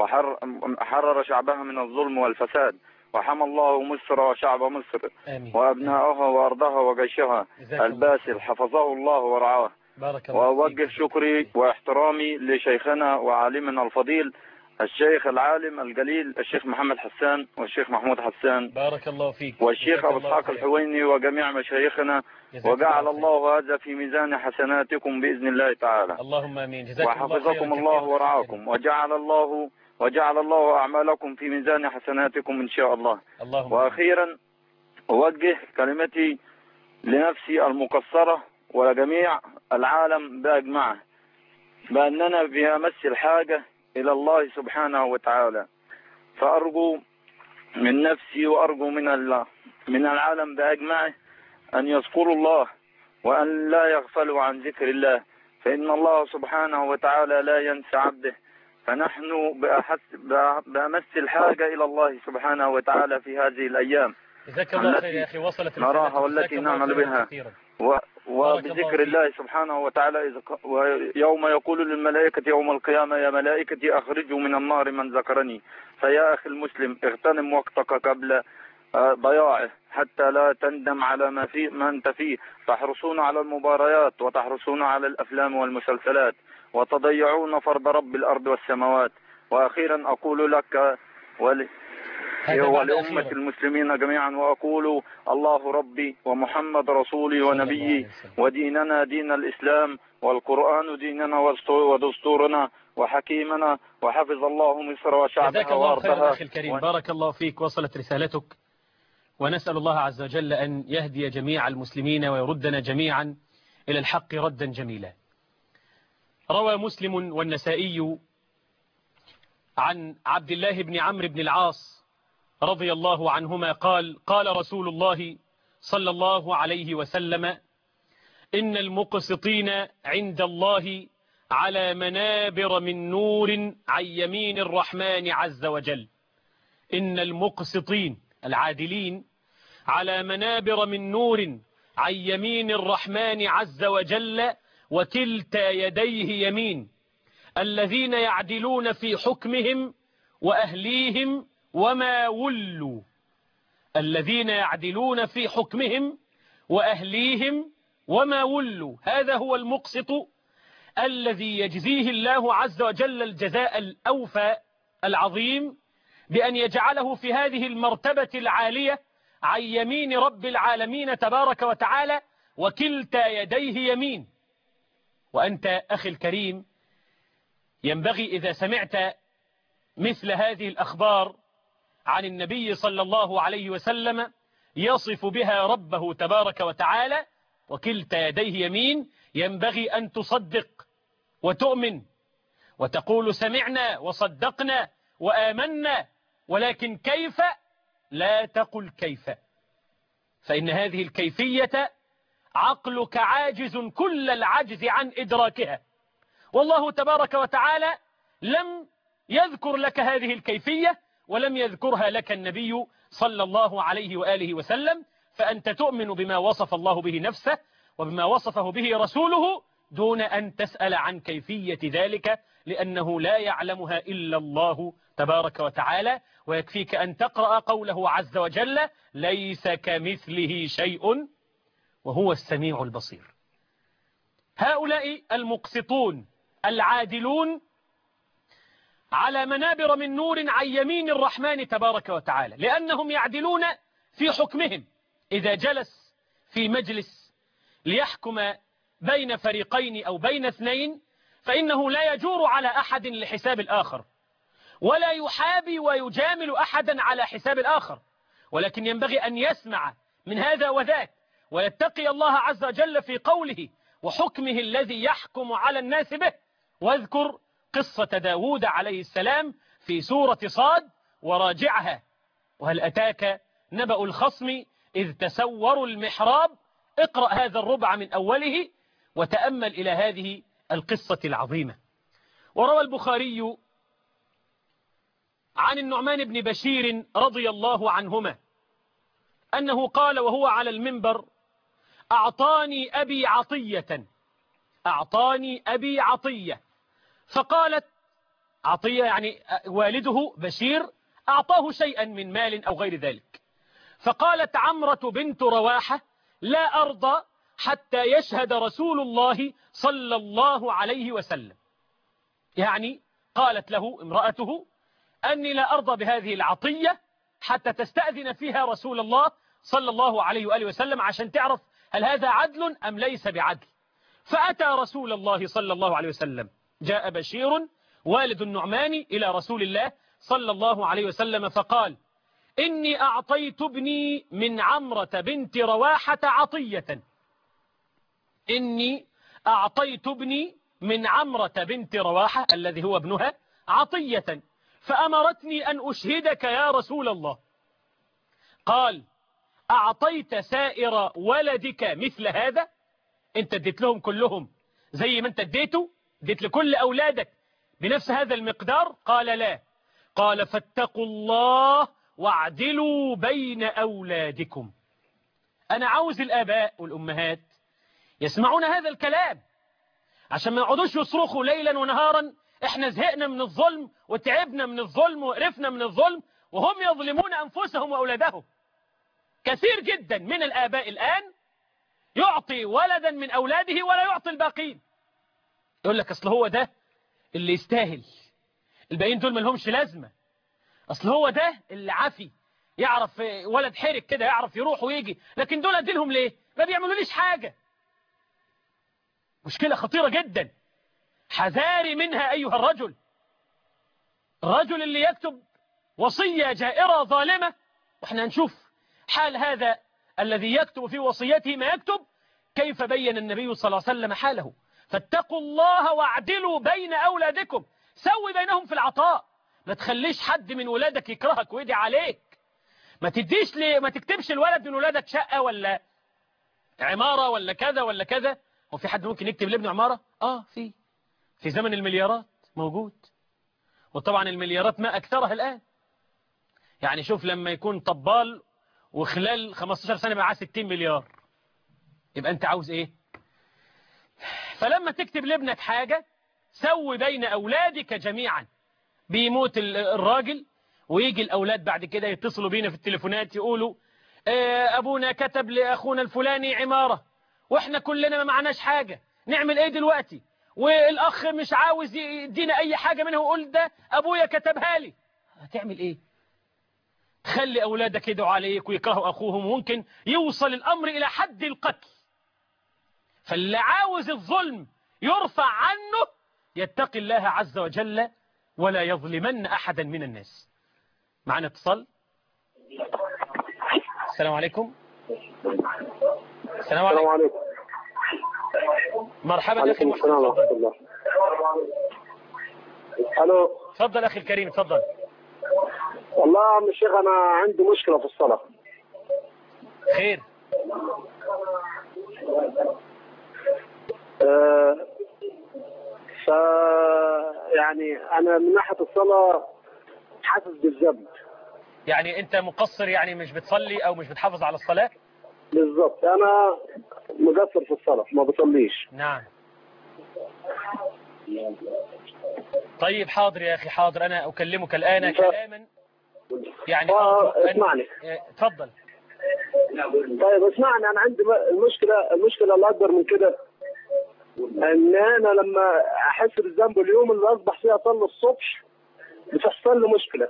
Speaker 3: وحرر شعبها من الظلم والفساد، وحمى الله مصر وشعب مصر وأبنائها وأرضها وجيشها الباسل، حفظه الله ورعاه. وأوجه شكري واحترامي لشيخنا وعالمنا الفضيل الشيخ العالم الجليل الشيخ محمد حسان والشيخ محمود حسان،
Speaker 2: بارك الله فيك،
Speaker 3: والشيخ أبو اسحاق الحويني وجميع مشايخنا، وجعل الله هذا في ميزان حسناتكم بإذن الله تعالى.
Speaker 2: اللهم آمين. جزاك
Speaker 3: وحفظكم الله ورعاكم، وجعل الله وجعل الله أعمالكم في ميزان حسناتكم إن شاء الله.
Speaker 2: اللهم.
Speaker 3: وأخيرا أوجه كلمتي لنفسي المقصرة ولجميع العالم بأجمعه بأننا في أمس الحاجة إلى الله سبحانه وتعالى، فأرجو من نفسي وأرجو من الله من العالم بأجمعه أن يذكروا الله وأن لا يغفلوا عن ذكر الله، فإن الله سبحانه وتعالى لا ينسى عبده، فنحن بأحس بأمس الحاجة إلى الله سبحانه وتعالى في هذه الأيام.
Speaker 2: جزاك الله خير يا أخي. وصلت
Speaker 3: نراها والتي نعمل بها و... وبذكر الله سبحانه وتعالى إذ... ويوم يقول للملائكة يوم القيامة: يا ملائكتي أخرجوا من النار من ذكرني. فيا أخي المسلم اغتنم وقتك قبل ضياعه حتى لا تندم على ما, في... ما أنت فيه. تحرصون على المباريات وتحرصون على الأفلام والمسلسلات وتضيعون فرض رب الأرض والسماوات. وأخيرا أقول لك ول... ولأمة المسلمين جميعا وأقول: الله ربي ومحمد رسولي ونبيي، وديننا دين الإسلام، والقرآن ديننا ودستورنا وحكيمنا، وحفظ الله مصر وشعبها
Speaker 2: جزاك الله
Speaker 3: وأرضها.
Speaker 2: خير أخي الكريم، و... بارك الله فيك. وصلت رسالتك، ونسأل الله عز وجل أن يهدي جميع المسلمين ويردنا جميعا إلى الحق ردا جميلا. روى مسلم والنسائي عن عبد الله بن عمرو بن العاص رضي الله عنهما قال: قال رسول الله صلى الله عليه وسلم: إن المقسطين عند الله على منابر من نور عن يمين الرحمن عز وجل. إن المقسطين العادلين على منابر من نور عن يمين الرحمن عز وجل، وكلتا يديه يمين، الذين يعدلون في حكمهم وأهليهم وما ولوا. الذين يعدلون في حكمهم وأهليهم وما ولوا، هذا هو المقسط الذي يجزيه الله عز وجل الجزاء الأوفى العظيم بأن يجعله في هذه المرتبة العالية عن يمين رب العالمين تبارك وتعالى، وكلتا يديه يمين. وأنت أخي الكريم ينبغي إذا سمعت مثل هذه الأخبار عن النبي صلى الله عليه وسلم يصف بها ربه تبارك وتعالى وكلتا يديه يمين، ينبغي أن تصدق وتؤمن وتقول: سمعنا وصدقنا وآمنا، ولكن كيف؟ لا تقل كيف، فإن هذه الكيفية عقلك عاجز كل العجز عن إدراكها، والله تبارك وتعالى لم يذكر لك هذه الكيفية ولم يذكرها لك النبي صلى الله عليه وآله وسلم، فأنت تؤمن بما وصف الله به نفسه وبما وصفه به رسوله دون أن تسأل عن كيفية ذلك، لأنه لا يعلمها إلا الله تبارك وتعالى. ويكفيك أن تقرأ قوله عز وجل: ليس كمثله شيء وهو السميع البصير. هؤلاء المقسطون العادلون على منابر من نور عن يمين الرحمن تبارك وتعالى، لأنهم يعدلون في حكمهم. إذا جلس في مجلس ليحكم بين فريقين أو بين اثنين فإنه لا يجور على أحد لحساب الآخر، ولا يحابي ويجامل أحدا على حساب الآخر، ولكن ينبغي أن يسمع من هذا وذاك ويتقي الله عز وجل في قوله وحكمه الذي يحكم على الناس به. واذكر قصة داود عليه السلام في سورة صاد وراجعها: وهل أتاك نبأ الخصم إذ تسوروا المحراب. اقرأ هذا الربع من أوله وتأمل إلى هذه القصة العظيمة. وروى البخاري عن النعمان بن بشير رضي الله عنهما أنه قال وهو على المنبر: أعطاني أبي عطية أعطاني أبي عطية فقالت عطية يعني والده بشير أعطاه شيئا من مال أو غير ذلك، فقالت عمرة بنت رواحة: لا أرضى حتى يشهد رسول الله صلى الله عليه وسلم. يعني قالت له امرأته: أني لا أرضى بهذه العطية حتى تستأذن فيها رسول الله صلى الله عليه وآله وسلم عشان تعرف هل هذا عدل أم ليس بعدل. فأتى رسول الله صلى الله عليه وسلم، جاء بشير والد النعمان إلى رسول الله صلى الله عليه وسلم فقال: إني أعطيت ابني من عمرة بنت رواحة عطية إني أعطيت ابني من عمرة بنت رواحة الذي هو ابنها عطية، فأمرتني أن أشهدك يا رسول الله. قال: أعطيت سائر ولدك مثل هذا؟ أنت اديت لهم كلهم زي ما أنت اديته؟ اديت لكل أولادك بنفس هذا المقدار؟ قال: لا. قال: فاتقوا الله واعدلوا بين أولادكم. أنا عاوز الآباء والأمهات يسمعون هذا الكلام عشان ما يقعدوش يصرخوا ليلا ونهارا: احنا زهقنا من الظلم وتعبنا من الظلم وقرفنا من الظلم، وهم يظلمون أنفسهم وأولادهم. كثير جدا من الآباء الآن يعطي ولدا من أولاده ولا يعطي الباقين. يقول لك أصل هو ده اللي يستاهل، الباقيين دول ما لهمش لازمة. أصل هو ده اللي عافي، يعرف ولد حرك كده يعرف يروح ويجي، لكن دول أديلهم ليه؟ ما بيعملوا ليش حاجة. مشكلة خطيرة جدا، حذاري منها أيها الرجل. الرجل اللي يكتب وصية جائرة ظالمة، وإحنا هنشوف حال هذا الذي يكتب في وصيته ما يكتب كيف بين النبي صلى الله عليه وسلم حاله. فاتقوا الله واعدلوا بين أولادكم، سوي بينهم في العطاء. ما تخليش حد من ولادك يكرهك ويدعي عليك. ما تديش لي ما تكتبش الولد من ولادك شقة ولا عمارة ولا كذا ولا كذا. هو في حد ممكن يكتب لابنه عمارة؟ آه في في زمن المليارات موجود، وطبعا المليارات ما أكثرها الآن. يعني شوف لما يكون طبال وخلال خمستاشر سنة معاه ستين مليار، يبقى أنت عاوز إيه؟ فلما تكتب لابنك حاجة سوي بين أولادك جميعا. بيموت الراجل ويجي الأولاد بعد كده يتصلوا بينا في التليفونات يقولوا: أبونا كتب لأخونا الفلاني عمارة وإحنا كلنا ما معناش حاجة، نعمل إيه دلوقتي؟ والأخ مش عاوز يدينا أي حاجة منه ويقول ده أبويا كتبها لي. هتعمل إيه؟ تخلي أولادك يدعوا عليك ويكرهوا أخوهم، وممكن يوصل الأمر إلى حد القتل. فاللي عاوز الظلم يرفع عنه يتقي الله عز وجل ولا يظلمن أحدا من الناس. معنا اتصال. السلام عليكم. السلام عليكم. عليكم. مرحبا أخي محمد. تفضل.
Speaker 4: الو.
Speaker 2: تفضل أخي الكريم تفضل.
Speaker 4: والله يا عم الشيخ أنا عندي مشكلة في الصلاة.
Speaker 2: خير.
Speaker 4: أه ف يعني انا من ناحيه الصلاه حاسس بالذنب.
Speaker 2: يعني انت مقصر، يعني مش بتصلي او مش بتحافظ على الصلاة؟
Speaker 4: بالظبط، انا مقصر في الصلاه، ما بصليش.
Speaker 2: نعم. طيب حاضر يا اخي، حاضر، انا اكلمك الان كلاما يعني ارجو ان
Speaker 4: اسمعني.
Speaker 2: اتفضل.
Speaker 4: طيب اسمعني، انا عندي المشكله المشكله الاكبر من كده، ان انا لما احس بالذنب اليوم اللي اصبح فيه اصلي الصبح بتحصل لي مشكله.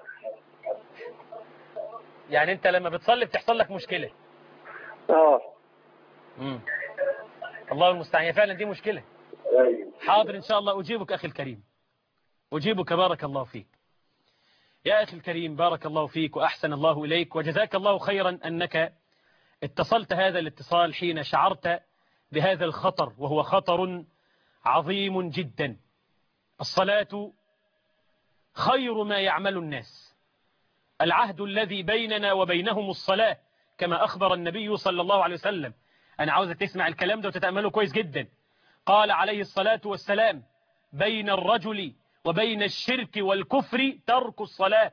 Speaker 2: يعني انت لما بتصلي بتحصل لك مشكله؟
Speaker 4: اه.
Speaker 2: امم الله المستعان، هي فعلا دي مشكله. حاضر ان شاء الله اجيبك اخي الكريم، اجيبك. بارك الله فيك يا اخي الكريم، بارك الله فيك واحسن الله اليك، وجزاك الله خيرا انك اتصلت هذا الاتصال حين شعرت بهذا الخطر، وهو خطر عظيم جدا. الصلاة خير ما يعمل الناس، العهد الذي بيننا وبينهم الصلاة، كما أخبر النبي صلى الله عليه وسلم. أنا عاوزة تسمع الكلام ده وتتأمله كويس جدا. قال عليه الصلاة والسلام: بين الرجل وبين الشرك والكفر ترك الصلاة.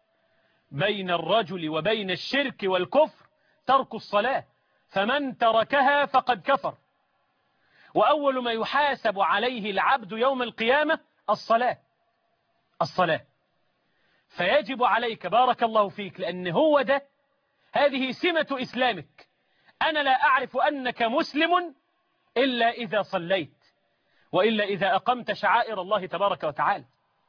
Speaker 2: بين الرجل وبين الشرك والكفر ترك الصلاة، فمن تركها فقد كفر. وأول ما يحاسب عليه العبد يوم القيامة الصلاة. الصلاة. فيجب عليك، بارك الله فيك، لأن هو ده، هذه سمة إسلامك. أنا لا أعرف أنك مسلم إلا إذا صليت، وإلا إذا أقمت شعائر الله تبارك وتعالى.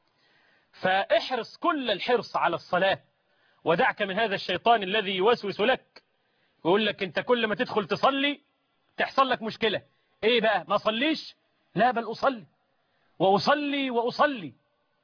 Speaker 2: فاحرص كل الحرص على الصلاة، ودعك من هذا الشيطان الذي يوسوس لك، يقول لك أنت كل ما تدخل تصلي تحصل لك مشكلة. إيه بقى؟ ما صليش؟ لا، بل أصلي وأصلي وأصلي.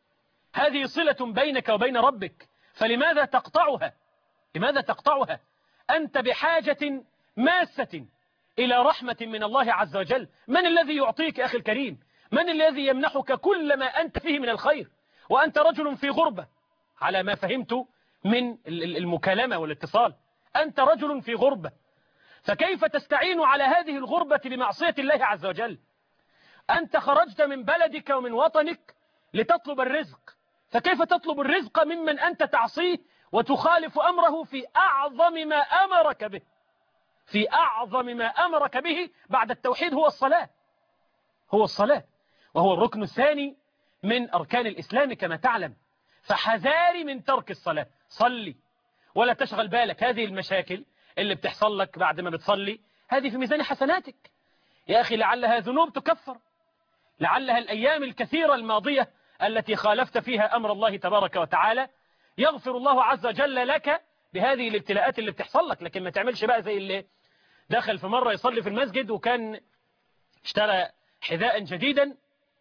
Speaker 2: هذه صلة بينك وبين ربك، فلماذا تقطعها؟ لماذا تقطعها؟ أنت بحاجة ماسة إلى رحمة من الله عز وجل. من الذي يعطيك أخي الكريم؟ من الذي يمنحك كل ما أنت فيه من الخير وأنت رجل في غربة؟ على ما فهمت من المكالمة والاتصال، أنت رجل في غربة، فكيف تستعين على هذه الغربة بمعصية الله عز وجل؟ أنت خرجت من بلدك ومن وطنك لتطلب الرزق، فكيف تطلب الرزق ممن أنت تعصيه وتخالف أمره في أعظم ما أمرك به؟ في أعظم ما أمرك به بعد التوحيد هو الصلاة. هو الصلاة، وهو الركن الثاني من أركان الإسلام كما تعلم. فحذاري من ترك الصلاة. صلي ولا تشغل بالك. هذه المشاكل اللي بتحصل لك بعد ما بتصلي هذه في ميزان حسناتك يا أخي، لعلها ذنوب تكفر، لعلها الأيام الكثيرة الماضية التي خالفت فيها أمر الله تبارك وتعالى يغفر الله عز وجل لك بهذه الابتلاءات اللي بتحصل لك. لكن ما تعملش بقى زي اللي دخل في مرة يصلي في المسجد وكان اشترى حذاء جديدا،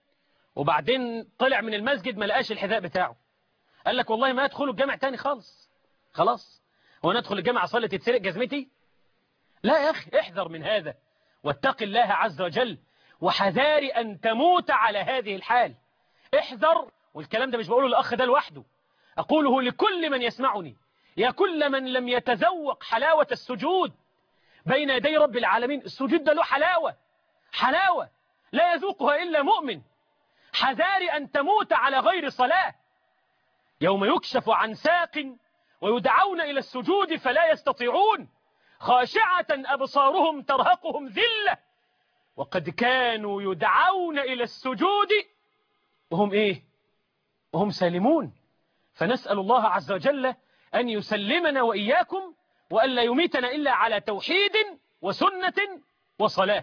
Speaker 2: وبعدين طلع من المسجد ما لقاش الحذاء بتاعه، قال لك والله ما أدخل الجامع تاني خالص. خلاص، هو أنا أدخل الجامع أصلي تتسرق جزمتي؟ لا يا أخي، احذر من هذا واتق الله عز وجل، وحذاري أن تموت على هذه الحال. احذر، والكلام ده مش بقوله للأخ ده لوحده، أقوله لكل من يسمعني، يا كل من لم يتذوق حلاوة السجود بين يدي رب العالمين. السجود ده له حلاوة، حلاوة لا يذوقها إلا مؤمن. حذاري أن تموت على غير صلاة. يوم يكشف عن ساق ويدعون إلى السجود فلا يستطيعون، خاشعة أبصارهم ترهقهم ذلة وقد كانوا يدعون إلى السجود وهم إيه؟ وهم سالمون. فنسأل الله عز وجل أن يسلمنا وإياكم وأن لا يميتنا إلا على توحيد وسنة وصلاة.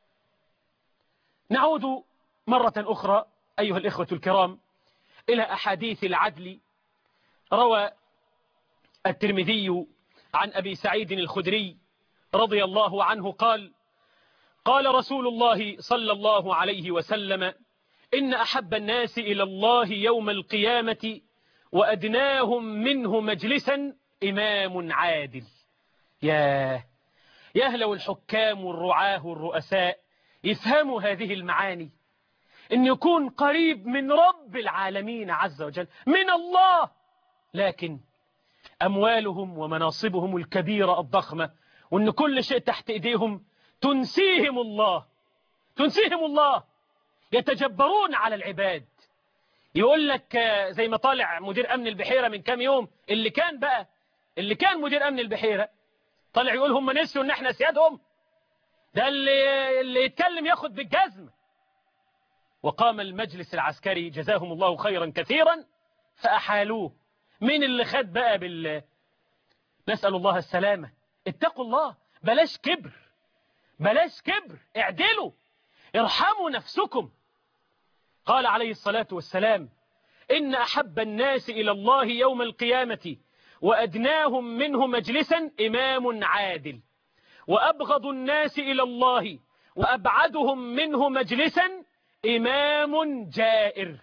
Speaker 2: نعود مرة أخرى أيها الإخوة الكرام إلى أحاديث العدل. روى الترمذي عن أبي سعيد الخدري رضي الله عنه قال: قال رسول الله صلى الله عليه وسلم: إن أحب الناس إلى الله يوم القيامة وأدناهم منه مجلسا إمام عادل. ياه يا لو الحكام والرعاه والرؤساء يفهموا هذه المعاني، إن يكون قريب من رب العالمين عز وجل، من الله، لكن أموالهم ومناصبهم الكبيرة الضخمة وإن كل شيء تحت إيديهم تنسيهم الله، تنسيهم الله. يتجبرون على العباد. يقول لك زي ما طالع مدير أمن البحيرة من كام يوم، اللي كان بقى اللي كان مدير أمن البحيرة طالع يقول هم نسيوا ان احنا سيادهم، ده اللي, اللي يتكلم ياخد بالجزم. وقام المجلس العسكري جزاهم الله خيرا كثيرا فأحالوه. مين اللي خد بقى بال نسأل الله السلامة. اتقوا الله، بلاش كبر، بلاش كبر، اعدلوا، ارحموا نفسكم. قال عليه الصلاة والسلام: إن أحب الناس إلى الله يوم القيامة وأدناهم منه مجلسا إمام عادل، وأبغض الناس إلى الله وأبعدهم منه مجلسا إمام جائر.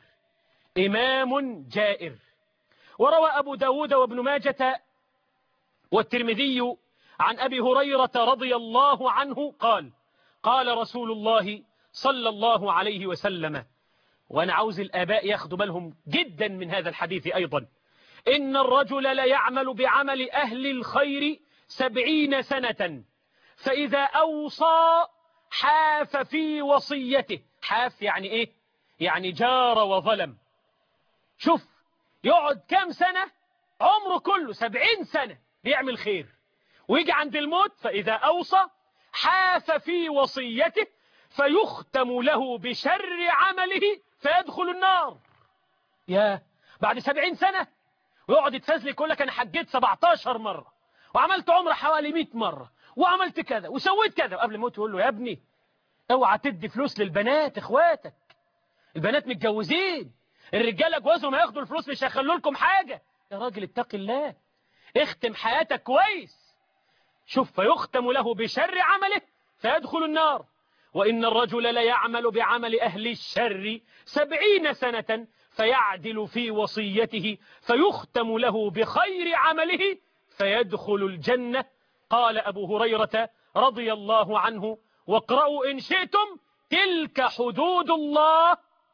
Speaker 2: إمام جائر. وروى أبو داود وابن ماجة والترمذي عن أبي هريرة رضي الله عنه قال: قال رسول الله صلى الله عليه وسلم، وأنا عاوز الآباء ياخدوا بالهم جدا من هذا الحديث أيضا: إن الرجل ليعمل بعمل أهل الخير سبعين سنة، فإذا أوصى حاف في وصيته. حاف يعني إيه؟ يعني جار وظلم. شوف يقعد كام سنة؟ عمره كله سبعين سنة بيعمل خير، ويجي عند الموت فإذا أوصى حاف في وصيته فيختم له بشر عمله فيدخل النار. يا بعد سبعين سنة ويقعد يتفزلك يقول لك أنا حجيت سبعتاشر مرة وعملت عمره حوالي مئة مرة وعملت كذا وسويت كذا، وقبل الموت يقول له: يا ابني اوعى تدي فلوس للبنات اخواتك، البنات متجوزين، الرجاله جوازهم هياخدوا الفلوس مش هيخلوا لكم حاجة. يا راجل اتق الله، اختم حياتك كويس. شوف: فيختم له بشر عمله فيدخل النار. وإن الرجل ليعمل بعمل أهل الشر سبعين سنة فيعدل في وصيته فيختم له بخير عمله فيدخل الجنة. قال أبو هريرة رضي الله عنه: واقرأوا إن شئتم تلك حدود الله،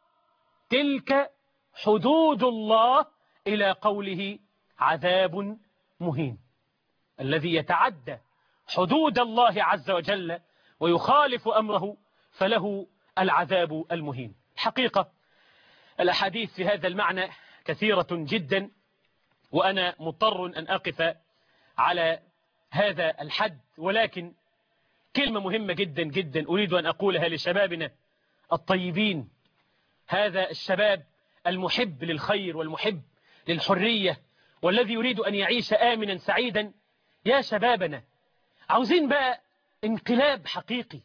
Speaker 2: تلك حدود الله، إلى قوله: عذاب مهين. الذي يتعدى حدود الله عز وجل ويخالف أمره فله العذاب المهين. حقيقة الأحاديث في هذا المعنى كثيرة جدا، وأنا مضطر أن أقف على هذا الحد، ولكن كلمة مهمة جدا جدا أريد أن أقولها لشبابنا الطيبين، هذا الشباب المحب للخير والمحب للحرية والذي يريد أن يعيش آمنا سعيدا. يا شبابنا، عاوزين بقى انقلاب حقيقي.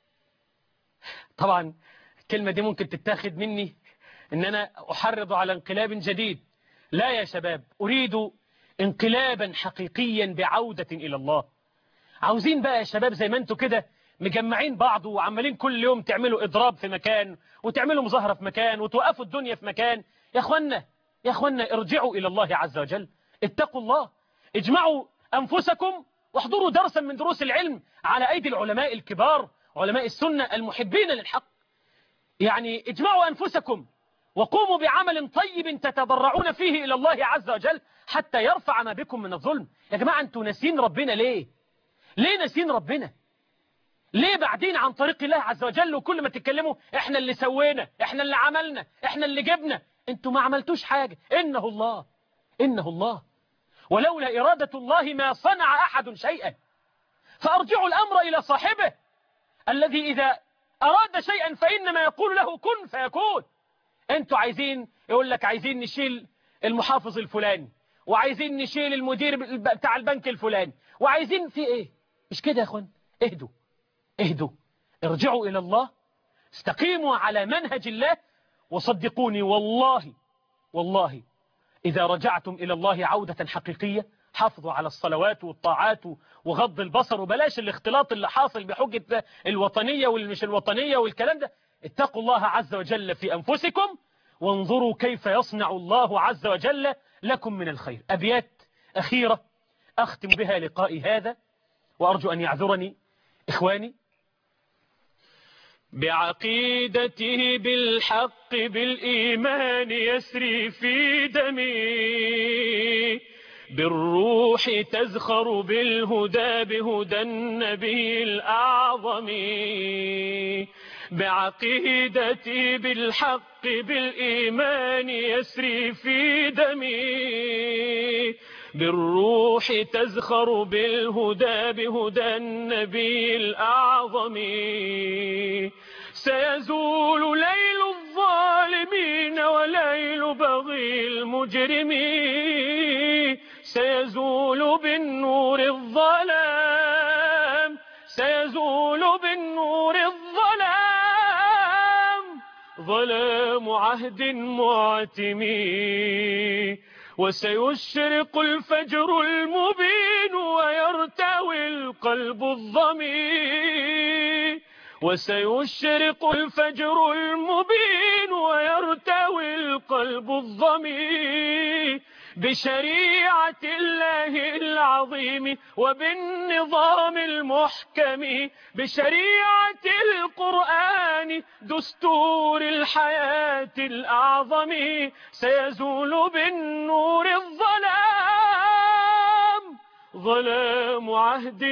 Speaker 2: طبعا الكلمة دي ممكن تتاخد مني ان انا احرض على انقلاب جديد. لا يا شباب، اريد انقلابا حقيقيا بعودة الى الله. عاوزين بقى يا شباب زي ما انتوا كده مجمعين بعض وعمالين كل يوم تعملوا اضراب في مكان وتعملوا مظاهرة في مكان وتوقفوا الدنيا في مكان. يا اخوانا يا اخوانا ارجعوا الى الله عز وجل، اتقوا الله، اجمعوا انفسكم واحضروا درسا من دروس العلم على أيدي العلماء الكبار، علماء السنة المحبين للحق. يعني اجمعوا أنفسكم وقوموا بعمل طيب تتضرعون فيه إلى الله عز وجل حتى يرفع ما بكم من الظلم. يا جماعة أنتوا ناسين ربنا ليه؟ ليه ناسين ربنا؟ ليه بعدين عن طريق الله عز وجل؟ وكل ما تتكلموا احنا اللي سوينا، احنا اللي عملنا، احنا اللي جبنا. انتوا ما عملتوش حاجة، إنه الله، إنه الله، ولولا إرادة الله ما صنع أحد شيئا. فأرجعوا الأمر إلى صاحبه الذي إذا أراد شيئا فإنما يقول له كن فيكون. أنتوا عايزين، يقول لك عايزين نشيل المحافظ الفلاني، وعايزين نشيل المدير بتاع البنك الفلاني، وعايزين في إيه؟ مش كده يا أخوان. اهدوا اهدوا، ارجعوا إلى الله، استقيموا على منهج الله، وصدقوني والله والله إذا رجعتم إلى الله عودة حقيقية حافظوا على الصلوات والطاعات وغض البصر، وبلاش الاختلاط اللي حاصل بحجة الوطنية والمش الوطنية والكلام ده. اتقوا الله عز وجل في أنفسكم وانظروا كيف يصنع الله عز وجل لكم من الخير. أبيات أخيرة أختم بها لقائي هذا، وأرجو أن يعذرني إخواني. بعقيدته بالحق بالإيمان يسري في دمي، بالروح تزخر بالهدى بهدى النبي الأعظم.
Speaker 1: بعقيدتي بالحق بالإيمان يسري في دمي، بالروح تزخر بالهدى بهدى النبي الأعظم. سيزول ليل الظالمين وليل بغي المجرمين، سيزول بالنور الظلام، سيزول بالنور الظلام، ظلام عهد معتمي. وسيشرق الفجر المبين ويرتوي القلب الضمير، وسيشرق الفجر المبين ويرتوي القلب الضمير، بشريعة الله العظيم وبالنظام المحكم، بشريعة القرآن دستور الحياة الأعظم. سيزول بالنور الظلام، ظلام عهد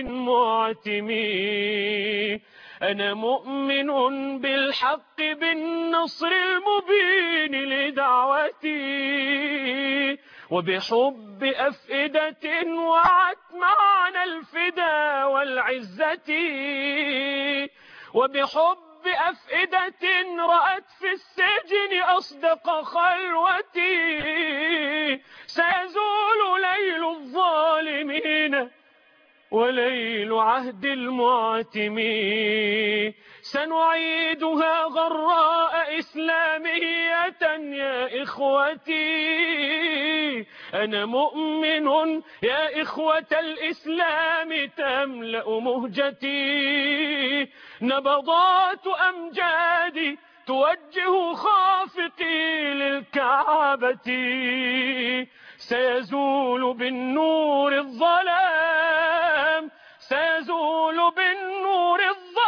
Speaker 1: معتمي. أنا مؤمن بالحق بالنصر المبين لدعوتي، وبحب أفئدة وعت معنا الفدا والعزة، وبحب أفئدة رأت في السجن أصدق خلوتي. سيزول ليل الظالمين وليل عهد المعتمين، سنعيدها غراء إسلامية يا إخوتي. أنا مؤمن يا إخوة الإسلام تملأ مهجتي، نبضات أمجادي توجه خافقي للكعبة. سيزول بالنور الظلام، سيزول بالنور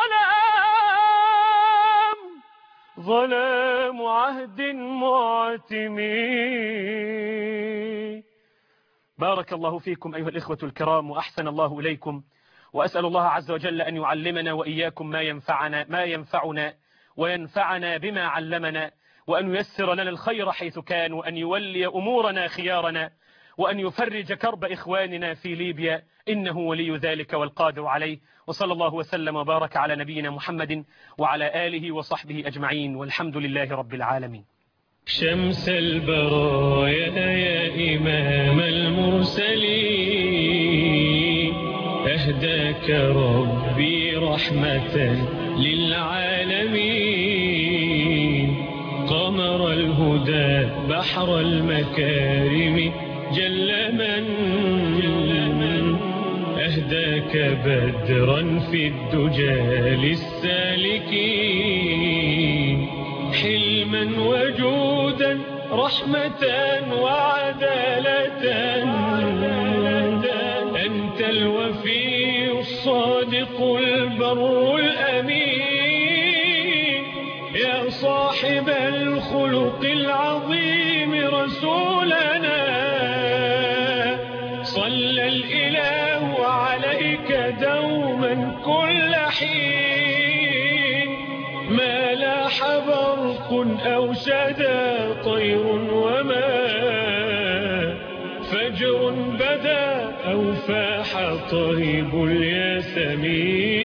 Speaker 1: الظلام، ظلام عهد معتمي.
Speaker 2: بارك الله فيكم أيها الإخوة الكرام وأحسن الله إليكم، وأسأل الله عز وجل أن يعلمنا وإياكم ما ينفعنا ما ينفعنا وينفعنا بما علمنا، وأن ييسر لنا الخير حيث كان، وأن يولي أمورنا خيارنا، وأن يفرج كرب إخواننا في ليبيا، إنه ولي ذلك والقادر عليه. وصلى الله وسلم وبارك على نبينا محمد وعلى آله وصحبه أجمعين، والحمد لله رب العالمين.
Speaker 1: شمس البرايا يا إمام المرسلين، أهداك ربي رحمة للعالمين، قمر الهدى بحر المكارم جل من أهداك بدرا في الدجى للسالكين، حلما وجودا رحمة وعدالة، أنت الوفي الصادق البر الأمين، يا صاحب الخلق العظيم رسولنا، صلى الإله عليك دوما كل حين، ما لاح برق أو شدا طير وما فجر بدا أو فاح طيب الياسمين.